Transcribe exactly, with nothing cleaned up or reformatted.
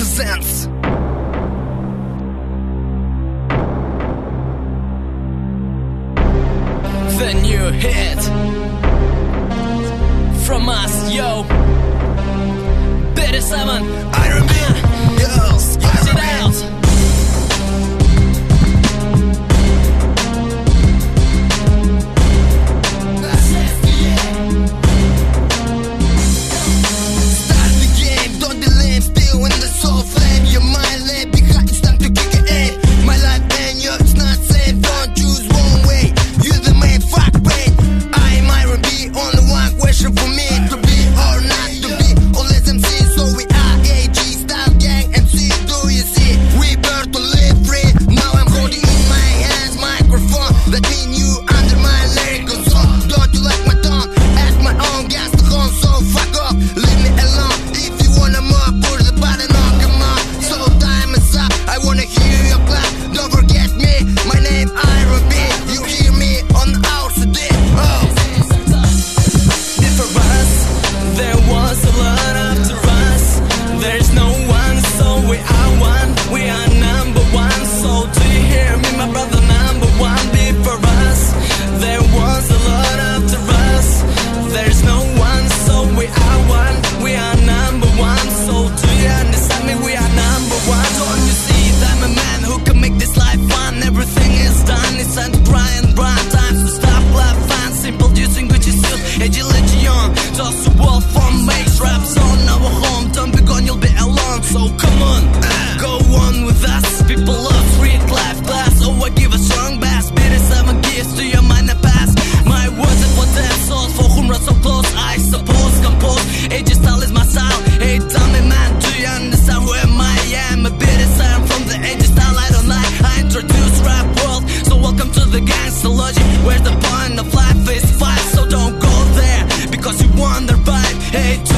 presents the new hit from us, yo. Better seven, Iron Man, yo, use it out. Just a wall from makes raps on our home. Don't be gone, you'll be alone. So come on, uh, go on with us. People love street life class. Oh, I give a strong bass. Better seven gifts to your mind and past. My words are for dead souls, for whom are so close. I suppose, compose. Ages style is my style. Hey, tell me, man, do you understand who am I? Yeah, I'm a bit of sound from the ages style I don't like. I introduce rap world, so welcome to the gangster logic. Where's the point of life is fight, so don't go there because you wonder vibe. Hey.